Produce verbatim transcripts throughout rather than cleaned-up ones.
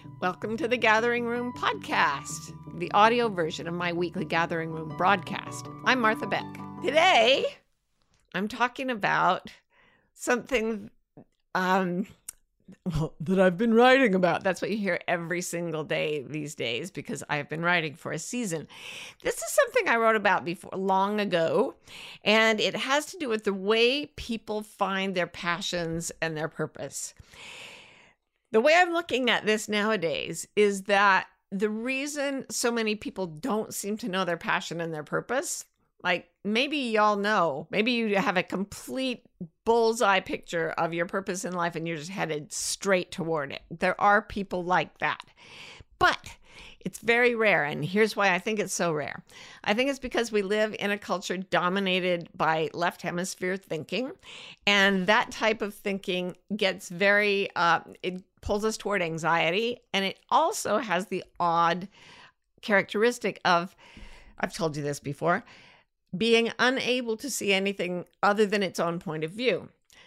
Welcome to the Gathering Room podcast, the audio version of my weekly Gathering Room broadcast. I'm Martha Beck. Today, I'm talking about something um, well, that I've been writing about. That's what you hear every single day these days because I've been writing for a season. This is something I wrote about before long ago, and it has to do with the way people find their passions and their purpose. The way I'm looking at this nowadays is that the reason so many people don't seem to know their passion and their purpose, like maybe y'all know, maybe you have a complete bullseye picture of your purpose in life and you're just headed straight toward it. There are people like that, but it's very rare. And here's why I think it's so rare. I think it's because we live in a culture dominated by left hemisphere thinking. And that type of thinking gets very, uh, it pulls us toward anxiety. And it also has the odd characteristic of, I've told you this before, being unable to see anything other than its own point of view.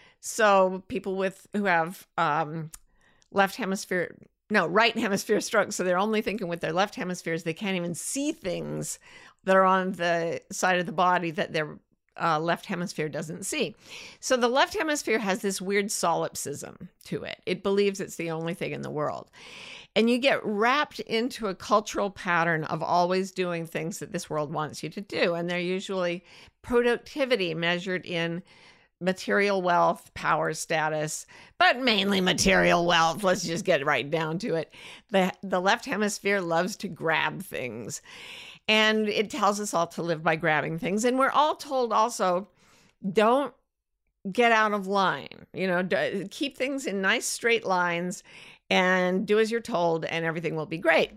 So people with who have um, left hemisphere No, right hemisphere stroke. So they're only thinking with their left hemispheres. They can't even see things that are on the side of the body that their uh, left hemisphere doesn't see. So the left hemisphere has this weird solipsism to it. It believes it's the only thing in the world. And you get wrapped into a cultural pattern of always doing things that this world wants you to do. And they're usually productivity measured in material wealth, power status, but mainly material wealth. Let's just get right down to it. The, the left hemisphere loves to grab things, and it tells us all to live by grabbing things. And we're all told also, don't get out of line, you know, d- keep things in nice straight lines and do as you're told and everything will be great,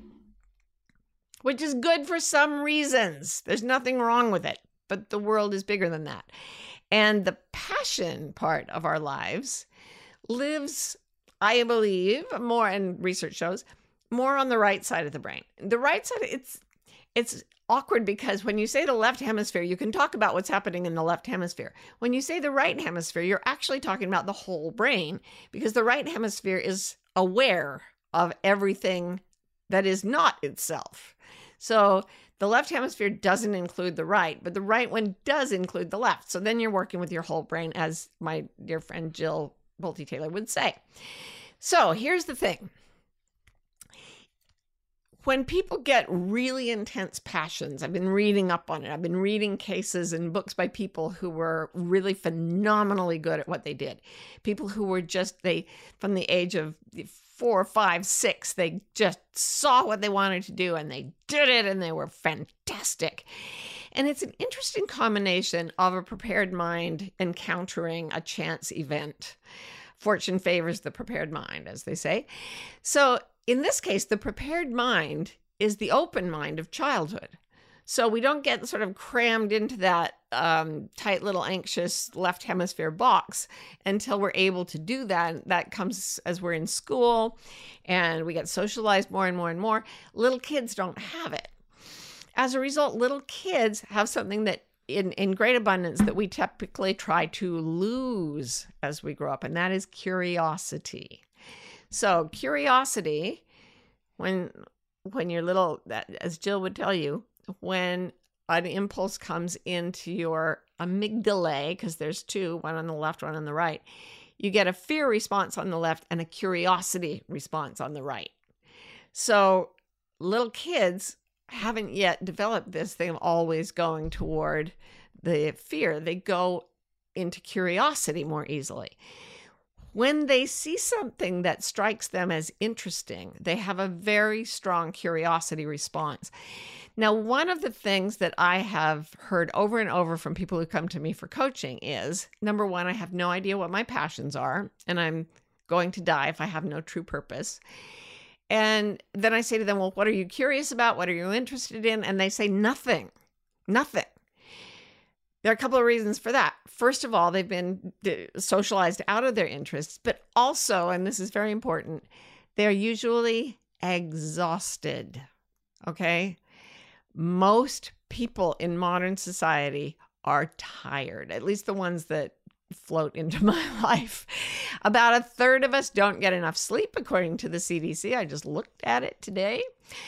which is good for some reasons. There's nothing wrong with it, but the world is bigger than that. And the passion part of our lives lives, I believe, more, and research shows, more on the right side of the brain. The right side, it's it's awkward because when you say the left hemisphere, you can talk about what's happening in the left hemisphere. When you say the right hemisphere, you're actually talking about the whole brain, because the right hemisphere is aware of everything that is not itself. So the left hemisphere doesn't include the right, but the right one does include the left. So then you're working with your whole brain, as my dear friend Jill Bolte Taylor would say. So here's the thing. When people get really intense passions, I've been reading up on it. I've been reading cases and books by people who were really phenomenally good at what they did. People who were just, they, from the age of four, five, six, they just saw what they wanted to do and they did it and they were fantastic. And it's an interesting combination of a prepared mind encountering a chance event. Fortune favors the prepared mind, as they say. So in this case, the prepared mind is the open mind of childhood. So we don't get sort of crammed into that um, tight little anxious left hemisphere box until we're able to do that. That comes as we're in school and we get socialized more and more and more. Little kids don't have it. As a result, little kids have something that in, in great abundance that we typically try to lose as we grow up, and that is curiosity. So curiosity, when when you're little, that, as Jill would tell you, when an impulse comes into your amygdala, because there's two, one on the left, one on the right, you get a fear response on the left and a curiosity response on the right. So little kids haven't yet developed this thing of always going toward the fear. They go into curiosity more easily. When they see something that strikes them as interesting, they have a very strong curiosity response. Now, one of the things that I have heard over and over from people who come to me for coaching is, number one, I have no idea what my passions are, and I'm going to die if I have no true purpose. And then I say to them, well, what are you curious about? What are you interested in? And they say nothing, nothing. There are a couple of reasons for that. First of all, they've been socialized out of their interests, but also, and this is very important, they're usually exhausted, okay? Most people in modern society are tired, at least the ones that float into my life. About a third of us don't get enough sleep, according to the C D C. I just looked at it today.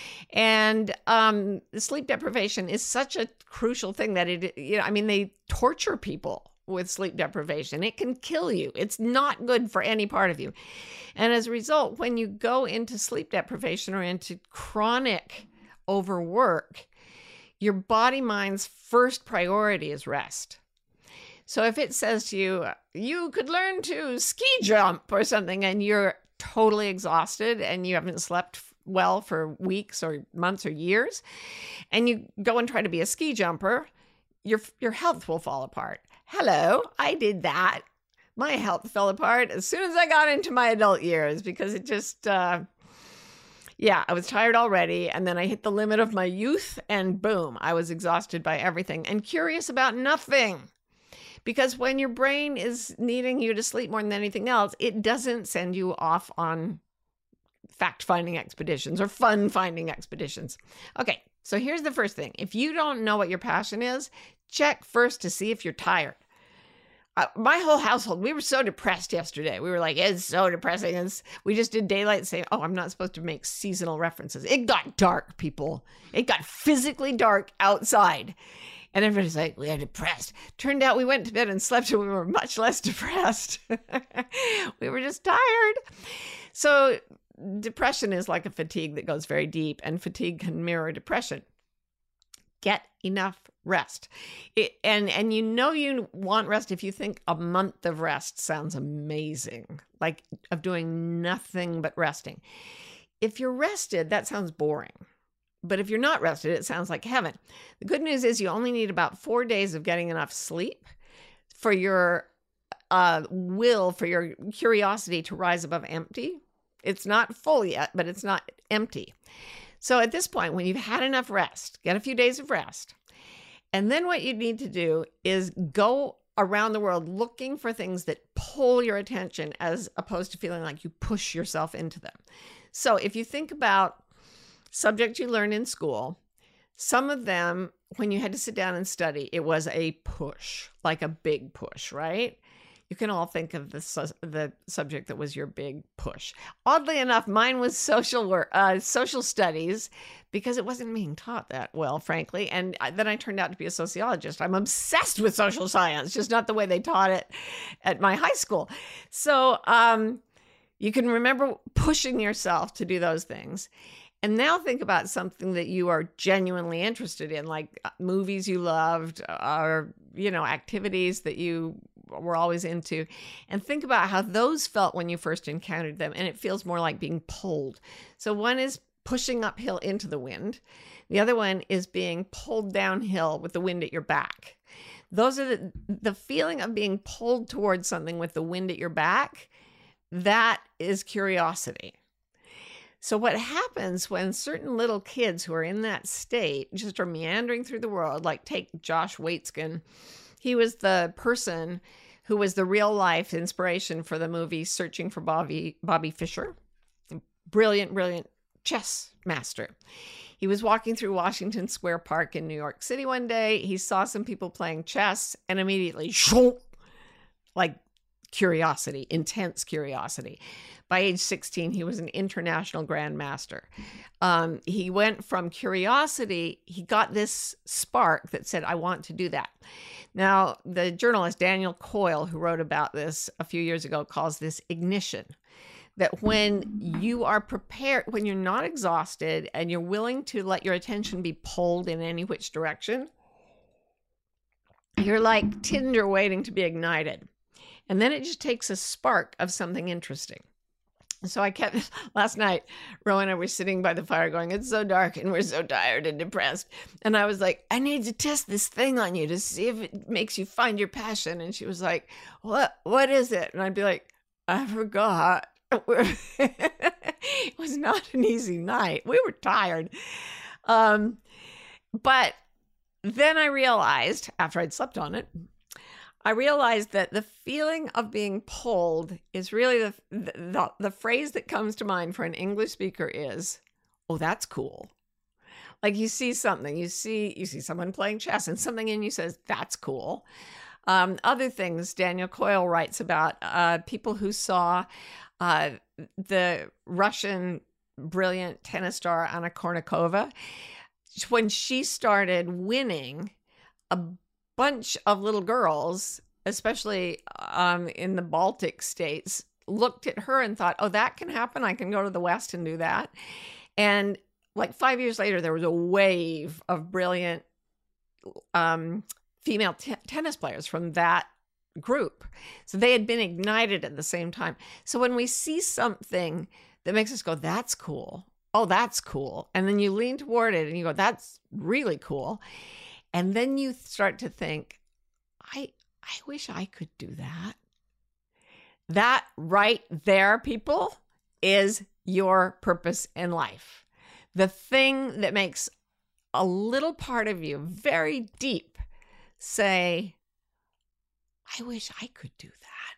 And um, sleep deprivation is such a crucial thing that it, you know, I mean, they torture people with sleep deprivation. It can kill you. It's not good for any part of you. And as a result, when you go into sleep deprivation or into chronic overwork, your body mind's first priority is rest. So if it says to you, you could learn to ski jump or something, and you're totally exhausted and you haven't slept well for weeks or months or years, and you go and try to be a ski jumper, your your health will fall apart. Hello, I did that. My health fell apart as soon as I got into my adult years because it just, uh, yeah, I was tired already. And then I hit the limit of my youth and boom, I was exhausted by everything and curious about nothing. Because when your brain is needing you to sleep more than anything else, it doesn't send you off on fact-finding expeditions or fun-finding expeditions. Okay, so here's the first thing. If you don't know what your passion is, check first to see if you're tired. Uh, my whole household, we were so depressed yesterday. We were like, it's so depressing. It's, we just did daylight saying, oh, I'm not supposed to make seasonal references. It got dark, people. It got physically dark outside. And everybody's like, we are depressed. Turned out we went to bed and slept and we were much less depressed. We were just tired. So depression is like a fatigue that goes very deep, and fatigue can mirror depression. Get enough rest. It, and, and you know you want rest if you think a month of rest sounds amazing, like of doing nothing but resting. If you're rested, that sounds boring. But if you're not rested, it sounds like heaven. The good news is you only need about four days of getting enough sleep for your uh, will, for your curiosity to rise above empty. It's not full yet, but it's not empty. So at this point, when you've had enough rest, get a few days of rest. And then what you need to do is go around the world looking for things that pull your attention as opposed to feeling like you push yourself into them. So if you think about subjects you learned in school, some of them, when you had to sit down and study, it was a push, like a big push, right? You can all think of the, su- the subject that was your big push. Oddly enough, mine was social work, uh, social studies, because it wasn't being taught that well, frankly. And I, then I turned out to be a sociologist. I'm obsessed with social science, just not the way they taught it at my high school. So um, you can remember pushing yourself to do those things. And now think about something that you are genuinely interested in, like movies you loved or, you know, activities that you were always into. And think about how those felt when you first encountered them. And it feels more like being pulled. So one is pushing uphill into the wind. The other one is being pulled downhill with the wind at your back. Those are the, the feeling of being pulled towards something with the wind at your back. That is curiosity. So what happens when certain little kids who are in that state just are meandering through the world, like take Josh Waitzkin. He was the person who was the real life inspiration for the movie Searching for Bobby, Bobby Fischer. Brilliant, brilliant chess master. He was walking through Washington Square Park in New York City one day. He saw some people playing chess and immediately, like curiosity, intense curiosity. By age sixteen, he was an international grandmaster. Um, he went from curiosity, he got this spark that said, I want to do that. Now, the journalist Daniel Coyle, who wrote about this a few years ago, calls this ignition. That when you are prepared, when you're not exhausted and you're willing to let your attention be pulled in any which direction, you're like tinder waiting to be ignited. And then it just takes a spark of something interesting. So I kept, last night, Rowan and I were sitting by the fire going, it's so dark and we're so tired and depressed. And I was like, I need to test this thing on you to see if it makes you find your passion. And she was like, what, what is it? And I'd be like, I forgot. It was not an easy night. We were tired. Um, but then I realized, after I'd slept on it, I realized that the feeling of being pulled is really the, the the phrase that comes to mind for an English speaker is, oh, that's cool. Like you see something, you see you see someone playing chess and something in you says, that's cool. Um, other things, Daniel Coyle writes about uh, people who saw uh, the Russian brilliant tennis star Anna Kournikova. When she started winning, a bunch of little girls, especially um, in the Baltic states, looked at her and thought, oh, that can happen. I can go to the West and do that. And like five years later, there was a wave of brilliant um, female t- tennis players from that group. So they had been ignited at the same time. So when we see something that makes us go, that's cool. Oh, that's cool. And then you lean toward it and you go, that's really cool. And then you start to think, I I wish I could do that. That right there, people, is your purpose in life. The thing that makes a little part of you very deep say, I wish I could do that.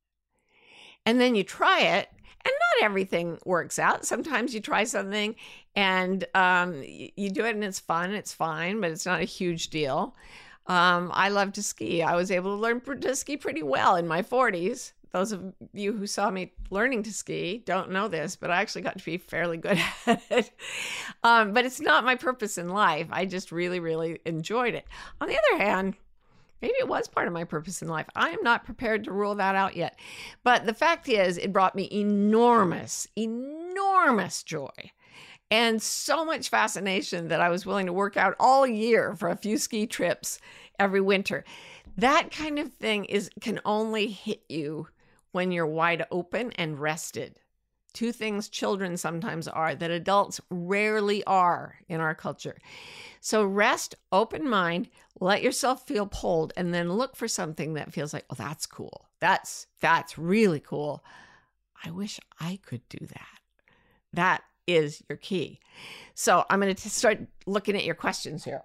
And then you try it, and not everything works out. Sometimes you try something and um, you do it and it's fun, it's fine, but it's not a huge deal. Um, I love to ski. I was able to learn to ski pretty well in my forties. Those of you who saw me learning to ski don't know this, but I actually got to be fairly good at it. Um, but it's not my purpose in life. I just really, really enjoyed it. On the other hand, maybe it was part of my purpose in life. I am not prepared to rule that out yet. But the fact is, it brought me enormous, enormous joy and so much fascination that I was willing to work out all year for a few ski trips every winter. That kind of thing is can only hit you when you're wide open and rested. Two things children sometimes are that adults rarely are in our culture. So rest, open mind, let yourself feel pulled, and then look for something that feels like, oh, that's cool. That's, that's really cool. I wish I could do that. That is your key. So I'm going to start looking at your questions here.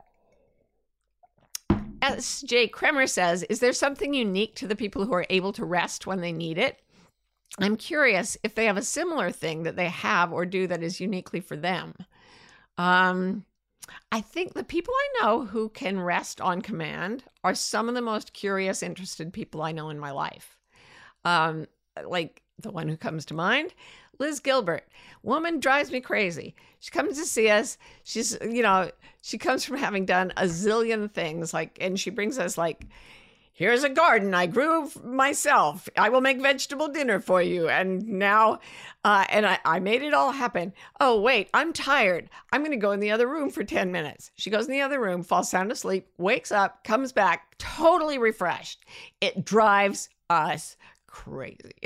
S J Kremer says, is there something unique to the people who are able to rest when they need it? I'm curious if they have a similar thing that they have or do that is uniquely for them. Um, I think the people I know who can rest on command are some of the most curious, interested people I know in my life. Um, like the one who comes to mind, Liz Gilbert. Woman drives me crazy. She comes to see us. She's, you know, she comes from having done a zillion things, like, and she brings us like, here's a garden I grew myself. I will make vegetable dinner for you. And now, uh, and I, I made it all happen. Oh, wait, I'm tired. I'm going to go in the other room for ten minutes. She goes in the other room, falls sound asleep, wakes up, comes back, totally refreshed. It drives us crazy.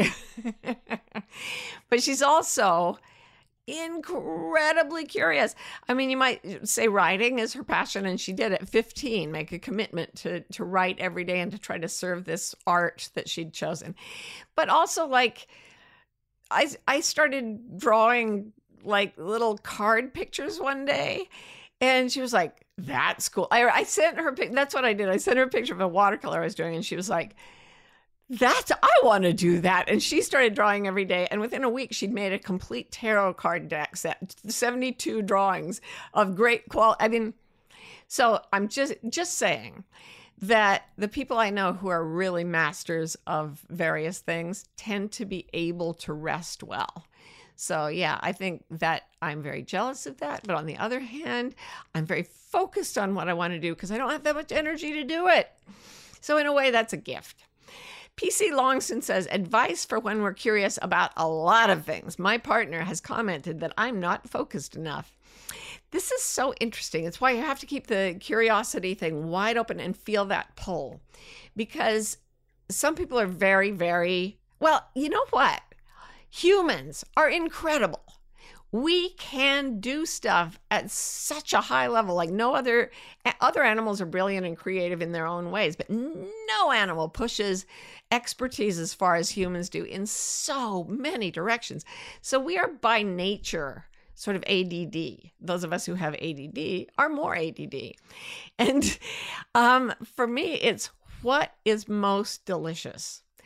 But she's also incredibly curious. I mean, you might say writing is her passion, and she did at fifteen make a commitment to to write every day and to try to serve this art that she'd chosen. But also, like, I I started drawing like little card pictures one day, and she was like, "That's cool." I I sent her. That's what I did. I sent her a picture of a watercolor I was doing, and she was like, That's, I want to do that. And she started drawing every day. And within a week, she'd made a complete tarot card deck set, seventy-two drawings of great quality. I mean, so I'm just, just saying that the people I know who are really masters of various things tend to be able to rest well. So yeah, I think that I'm very jealous of that. But on the other hand, I'm very focused on what I want to do because I don't have that much energy to do it. So in a way, that's a gift. P C Longston says, advice for when we're curious about a lot of things. My partner has commented that I'm not focused enough. This is so interesting. It's why you have to keep the curiosity thing wide open and feel that pull. Because some people are very, very, well, you know what? Humans are incredible. We can do stuff at such a high level, like no other, other animals are brilliant and creative in their own ways, but no animal pushes expertise as far as humans do in so many directions. So we are by nature sort of A D D. Those of us who have A D D are more A D D. And um, for me, it's what is most delicious.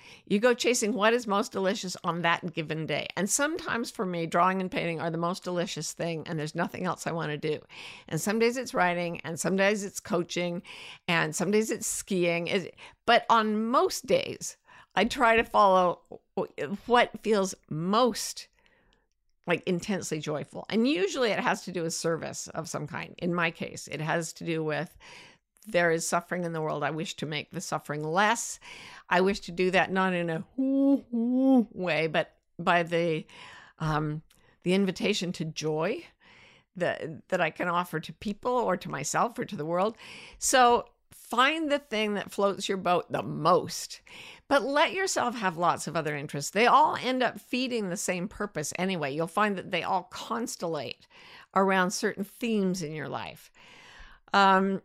You go chasing what is most delicious on that given day. And sometimes for me, drawing and painting are the most delicious thing, and there's nothing else I want to do. And some days it's writing, and some days it's coaching, and some days it's skiing. But on most days, I try to follow what feels most like intensely joyful. And usually it has to do with service of some kind. In my case, it has to do with there is suffering in the world. I wish to make the suffering less. I wish to do that not in a whoo, whoo way, but by the um, the invitation to joy that, that I can offer to people or to myself or to the world. So find the thing that floats your boat the most, but let yourself have lots of other interests. They all end up feeding the same purpose anyway. You'll find that they all constellate around certain themes in your life. Um,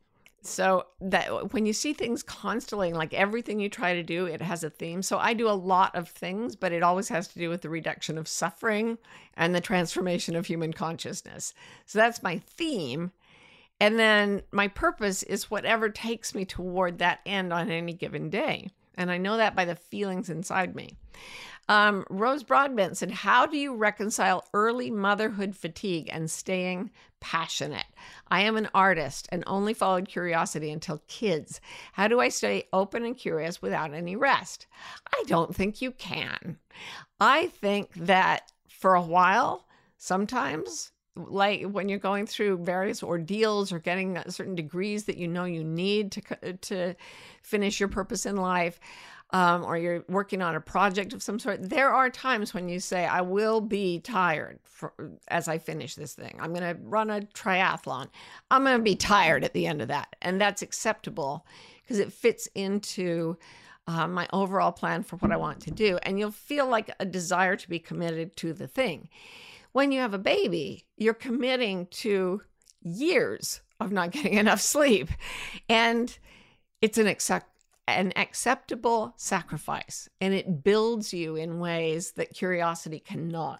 So that when you see things constellating, like everything you try to do, it has a theme. So I do a lot of things, but it always has to do with the reduction of suffering and the transformation of human consciousness. So that's my theme. And then my purpose is whatever takes me toward that end on any given day. And I know that by the feelings inside me. Um, Rose Broadbent said, how do you reconcile early motherhood fatigue and staying passionate? I am an artist and only followed curiosity until kids. How do I stay open and curious without any rest? I don't think you can. I think that for a while, sometimes, like when you're going through various ordeals or getting certain degrees that you know you need to, to finish your purpose in life, Um, or you're working on a project of some sort, there are times when you say, I will be tired for, as I finish this thing. I'm going to run a triathlon. I'm going to be tired at the end of that. And that's acceptable because it fits into uh, my overall plan for what I want to do. And you'll feel like a desire to be committed to the thing. When you have a baby, you're committing to years of not getting enough sleep. And it's an accept. an acceptable sacrifice, and it builds you in ways that curiosity cannot.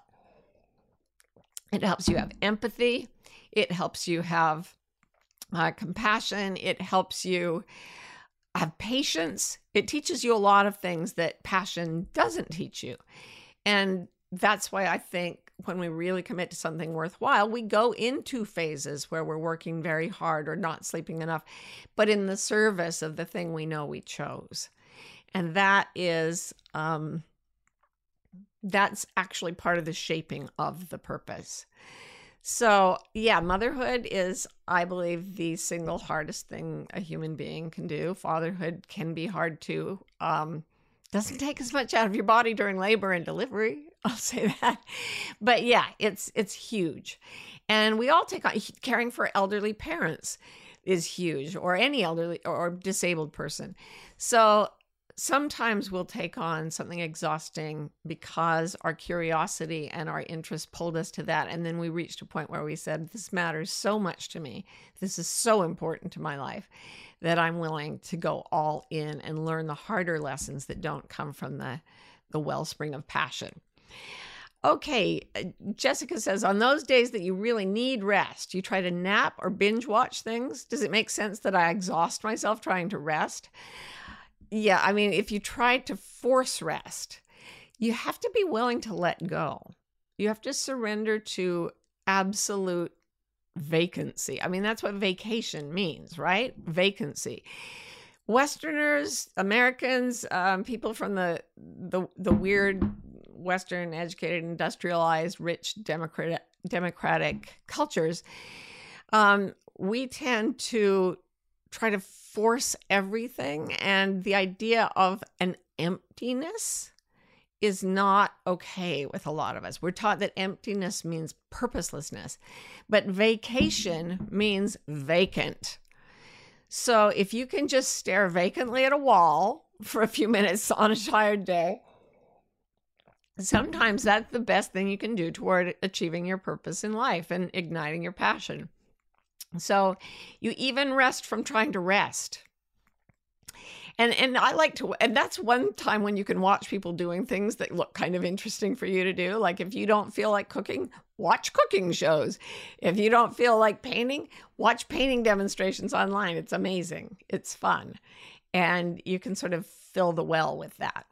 It helps you have empathy. It helps you have uh, compassion. It helps you have patience. It teaches you a lot of things that passion doesn't teach you. And that's why I think when we really commit to something worthwhile, we go into phases where we're working very hard or not sleeping enough, but in the service of the thing we know we chose. And that is, um, that's actually part of the shaping of the purpose. So yeah, motherhood is, I believe, the single hardest thing a human being can do. Fatherhood can be hard too. Um, doesn't take as much out of your body during labor and delivery. I'll say that. But yeah, it's it's huge. And we all take on, caring for elderly parents is huge, or any elderly or disabled person. So sometimes we'll take on something exhausting because our curiosity and our interest pulled us to that. And then we reached a point where we said, this matters so much to me. This is so important to my life that I'm willing to go all in and learn the harder lessons that don't come from the, the wellspring of passion. Okay, Jessica says, on those days that you really need rest, you try to nap or binge watch things. Does it make sense that I exhaust myself trying to rest? Yeah, I mean, if you try to force rest, you have to be willing to let go. You have to surrender to absolute vacancy. I mean, that's what vacation means, right? Vacancy. Westerners, Americans, um, people from the, the the weird Western, educated, industrialized, rich, democratic, democratic cultures, um, we tend to try to force everything. And the idea of an emptiness is not okay with a lot of us. We're taught that emptiness means purposelessness, but vacation means vacant. So if you can just stare vacantly at a wall for a few minutes on a tired day, sometimes that's the best thing you can do toward achieving your purpose in life and igniting your passion. So you even rest from trying to rest. And and I like to, and that's one time when you can watch people doing things that look kind of interesting for you to do. Like if you don't feel like cooking, watch cooking shows. If you don't feel like painting, watch painting demonstrations online. It's amazing. It's fun. And you can sort of fill the well with that.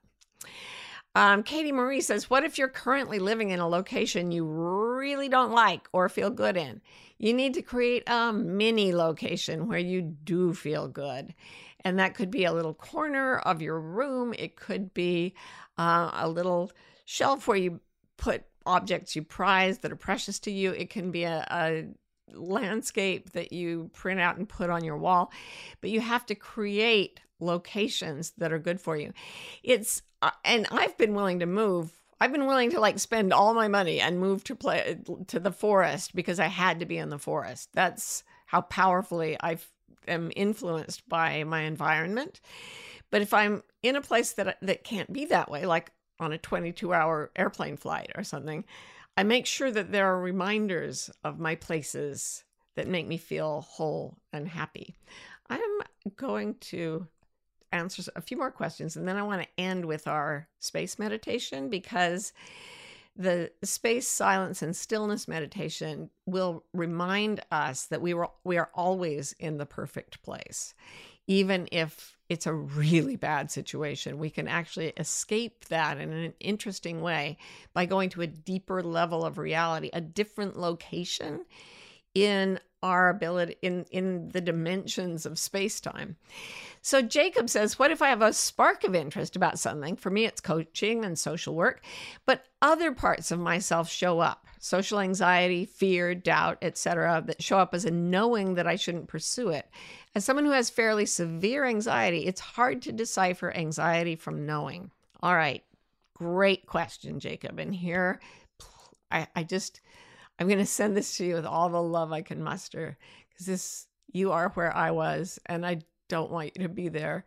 Um, Katie Marie says, what if you're currently living in a location you really don't like or feel good in? You need to create a mini location where you do feel good. And that could be a little corner of your room. It could be uh, a little shelf where you put objects you prize that are precious to you. It can be a, a landscape that you print out and put on your wall. But you have to create locations that are good for you. It's uh, and I've been willing to move. I've been willing to like spend all my money and move to play to the forest because I had to be in the forest. That's how powerfully I am influenced by my environment. But if I'm in a place that that can't be that way, like on a twenty-two hour airplane flight or something, I make sure that there are reminders of my places that make me feel whole and happy. I'm going to answer a few more questions, and then I want to end with our space meditation, because the space, silence, and stillness meditation will remind us that we were we are always in the perfect place. Even if it's a really bad situation, we can actually escape that in an interesting way by going to a deeper level of reality, a different location in our ability, in, in the dimensions of space-time. So Jacob says, what if I have a spark of interest about something? For me, it's coaching and social work, but other parts of myself show up. Social anxiety, fear, doubt, et cetera, that show up as a knowing that I shouldn't pursue it. As someone who has fairly severe anxiety, it's hard to decipher anxiety from knowing. All right, great question, Jacob. And here, I, I just, I'm going to send this to you with all the love I can muster, because this, you are where I was, and I don't want you to be there.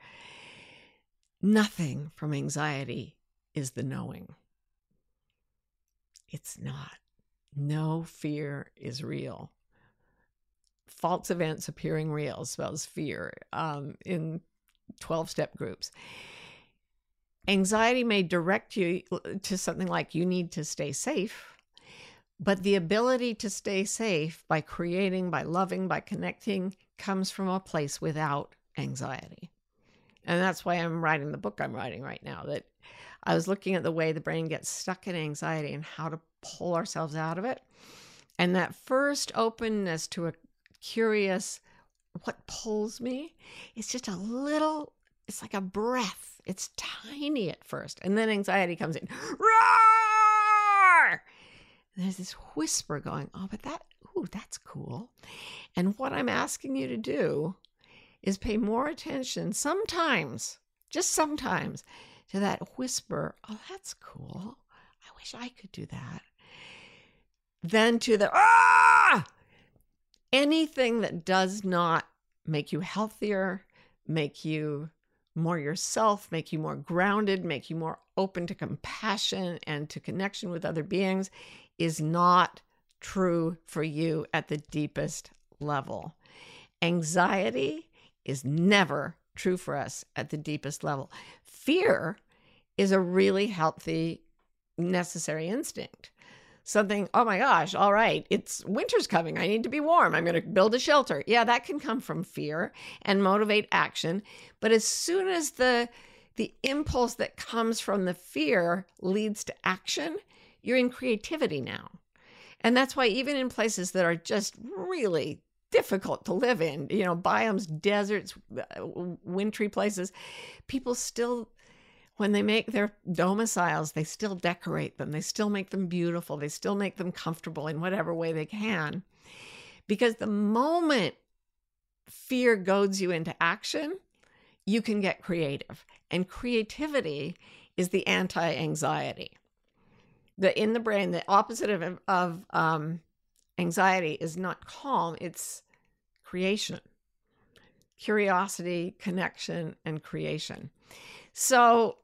Nothing from anxiety is the knowing. It's not. No fear is real. False events appearing real spells fear um, in twelve-step groups. Anxiety may direct you to something like you need to stay safe, but the ability to stay safe by creating, by loving, by connecting comes from a place without anxiety. And that's why I'm writing the book I'm writing right now, that I was looking at the way the brain gets stuck in anxiety and how to pull ourselves out of it. And that first openness to a curious, what pulls me, it's just a little, it's like a breath. It's tiny at first. And then anxiety comes in. Roar! And there's this whisper going, oh, but that, ooh, that's cool. And what I'm asking you to do is pay more attention sometimes, just sometimes, to that whisper, oh, that's cool. I wish I could do that. Then to the, ah! Anything that does not make you healthier, make you more yourself, make you more grounded, make you more open to compassion and to connection with other beings is not true for you at the deepest level. Anxiety is never true for us at the deepest level. Fear is a really healthy, necessary instinct. Something, oh my gosh, all right, it's winter's coming. I need to be warm. I'm going to build a shelter. Yeah, that can come from fear and motivate action. But as soon as the, the impulse that comes from the fear leads to action, you're in creativity now. And that's why even in places that are just really difficult to live in, you know, biomes, deserts, wintry places, people still, when they make their domiciles, they still decorate them. They still make them beautiful. They still make them comfortable in whatever way they can. Because the moment fear goads you into action, you can get creative. And creativity is the anti-anxiety. The, in the brain, the opposite of, of um, anxiety is not calm, it's creation. Curiosity, connection, and creation. So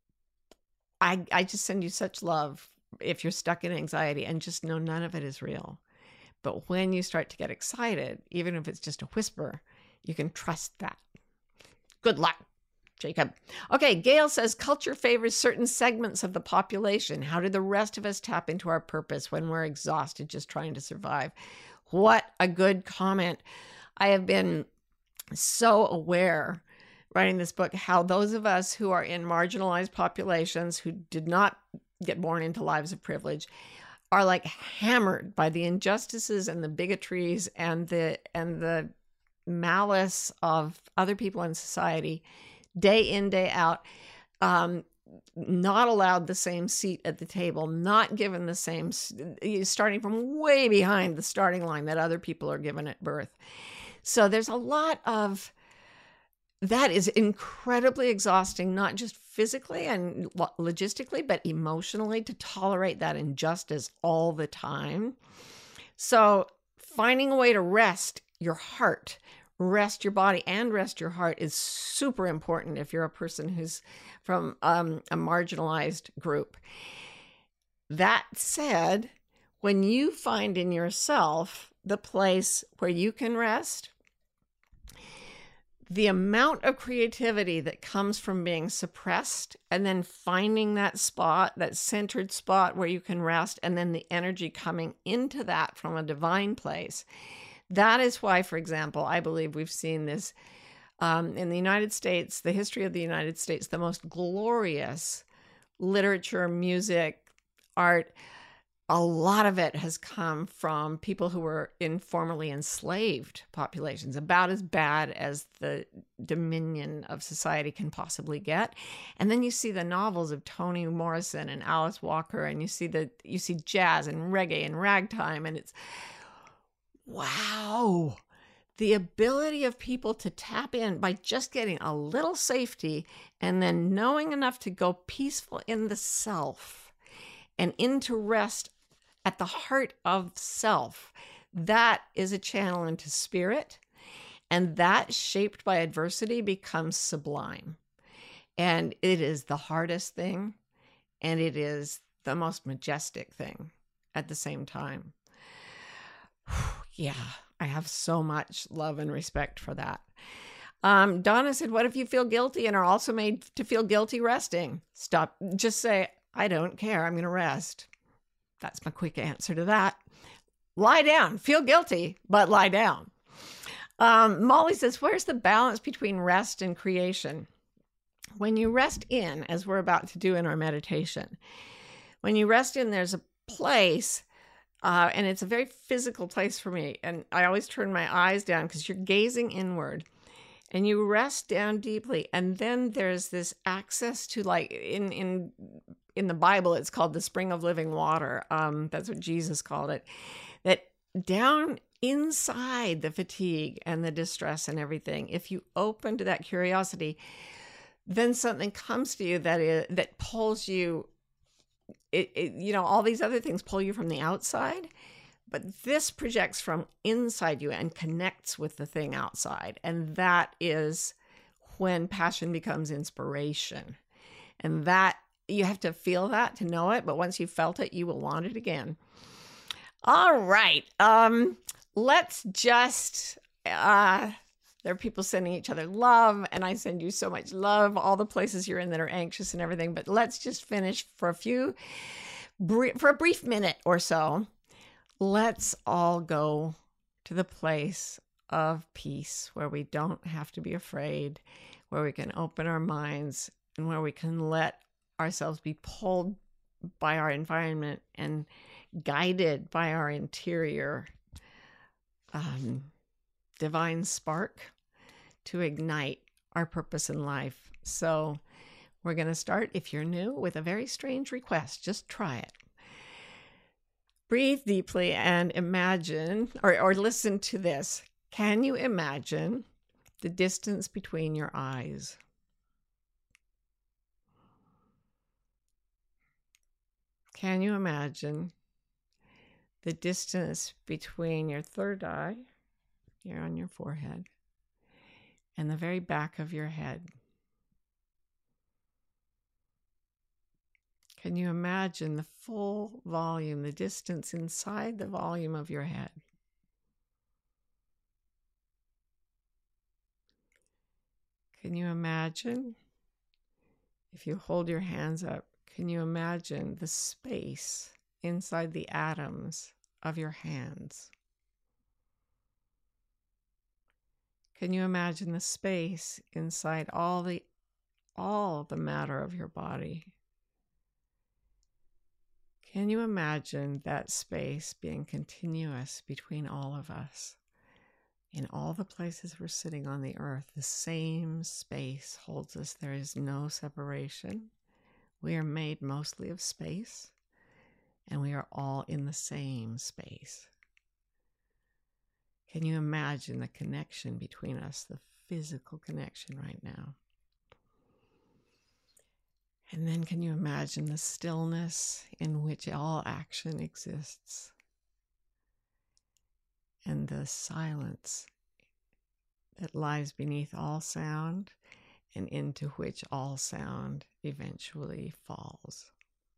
I, I just send you such love if you're stuck in anxiety, and just know none of it is real. But when you start to get excited, even if it's just a whisper, you can trust that. Good luck, Jacob. Okay, Gail says, culture favors certain segments of the population. How do the rest of us tap into our purpose when we're exhausted just trying to survive? What a good comment. I have been so aware writing this book, how those of us who are in marginalized populations who did not get born into lives of privilege are like hammered by the injustices and the bigotries and the and the malice of other people in society, day in, day out, um, not allowed the same seat at the table, not given the same, starting from way behind the starting line that other people are given at birth. So there's a lot of, that is incredibly exhausting, not just physically and logistically, but emotionally, to tolerate that injustice all the time. So finding a way to rest your heart, rest your body, and rest your heart is super important if you're a person who's from um, a marginalized group. That said, when you find in yourself the place where you can rest, the amount of creativity that comes from being suppressed and then finding that spot, that centered spot where you can rest, and then the energy coming into that from a divine place. That is why, for example, I believe we've seen this um, in the United States, the history of the United States, the most glorious literature, music, art. A lot of it has come from people who were in formerly enslaved populations, about as bad as the dominion of society can possibly get. And then you see the novels of Toni Morrison and Alice Walker, and you see the you see jazz and reggae and ragtime, and it's wow. The ability of people to tap in by just getting a little safety and then knowing enough to go peaceful in the self and into rest at the heart of self. That is a channel into spirit, and that, shaped by adversity, becomes sublime. And it is the hardest thing, and it is the most majestic thing at the same time. Yeah, I have so much love and respect for that. Um, Donna said, what if you feel guilty and are also made to feel guilty resting? Stop. Just say, I don't care. I'm going to rest. That's my quick answer to that. Lie down. Feel guilty, but lie down. Um, Molly says, where's the balance between rest and creation? When you rest in, as we're about to do in our meditation, when you rest in, there's a place, uh, and it's a very physical place for me. And I always turn my eyes down because you're gazing inward. And you rest down deeply. And then there's this access to, like, in in in the Bible, it's called the spring of living water. Um, that's what Jesus called it. That down inside the fatigue and the distress and everything, if you open to that curiosity, then something comes to you that is, that pulls you, it, it, you know, all these other things pull you from the outside. But this projects from inside you and connects with the thing outside. And that is when passion becomes inspiration. And that, you have to feel that to know it. But once you've felt it, you will want it again. All right. Um, let's just, uh, there are people sending each other love. And I send you so much love, all the places you're in that are anxious and everything. But let's just finish for a few, for a brief minute or so. Let's all go to the place of peace where we don't have to be afraid, where we can open our minds, and where we can let ourselves be pulled by our environment and guided by our interior um, divine spark to ignite our purpose in life. So we're going to start, if you're new, with a very strange request. Just try it. Breathe deeply and imagine, or, or listen to this. Can you imagine the distance between your eyes? Can you imagine the distance between your third eye, here on your forehead, and the very back of your head? Can you imagine the full volume, the distance inside the volume of your head? Can you imagine, if you hold your hands up, can you imagine the space inside the atoms of your hands? Can you imagine the space inside all the all the matter of your body? Can you imagine that space being continuous between all of us? In all the places we're sitting on the earth, the same space holds us. There is no separation. We are made mostly of space, and we are all in the same space. Can you imagine the connection between us, the physical connection right now? And then can you imagine the stillness in which all action exists? And the silence that lies beneath all sound and into which all sound eventually falls.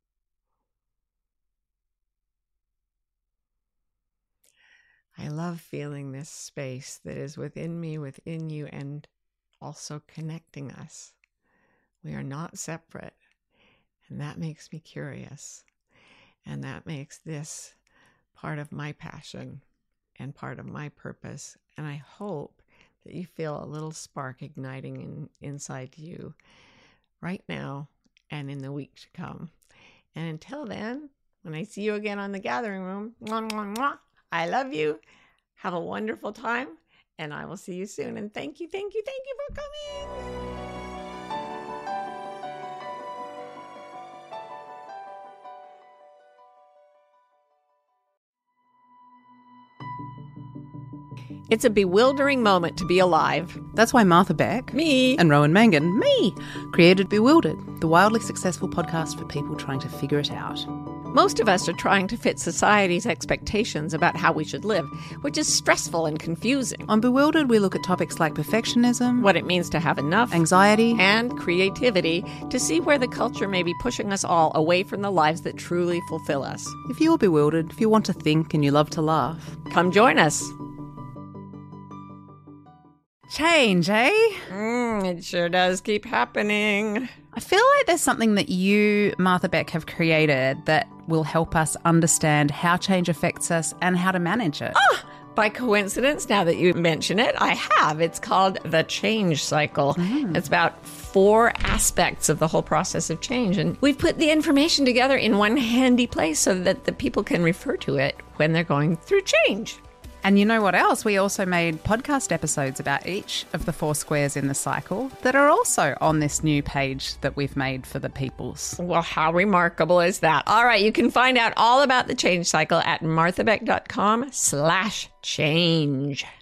I love feeling this space that is within me, within you, and also connecting us. We are not separate, and that makes me curious, and that makes this part of my passion and part of my purpose. And I hope that you feel a little spark igniting in, inside you right now and in the week to come. And until then, when I see you again on the gathering room, mwah, mwah, mwah, I love you. Have a wonderful time, and I will see you soon. And thank you, thank you, thank you for coming. It's a bewildering moment to be alive. That's why Martha Beck, me, and Rowan Mangan, me, created Bewildered, the wildly successful podcast for people trying to figure it out. Most of us are trying to fit society's expectations about how we should live, which is stressful and confusing. On Bewildered, we look at topics like perfectionism, what it means to have enough, anxiety, and creativity to see where the culture may be pushing us all away from the lives that truly fulfill us. If you're bewildered, if you want to think and you love to laugh, come join us. Change, eh? Mm, it sure does keep happening. I feel like there's something that you, Martha Beck, have created that will help us understand how change affects us and how to manage it. Ah, by coincidence, now that you mention it, I have. It's called The Change Cycle. Mm. It's about four aspects of the whole process of change. And we've put the information together in one handy place so that the people can refer to it when they're going through change. And you know what else? We also made podcast episodes about each of the four squares in the cycle that are also on this new page that we've made for the peoples. Well, how remarkable is that? All right, you can find out all about the change cycle at marthabeck.com slash change.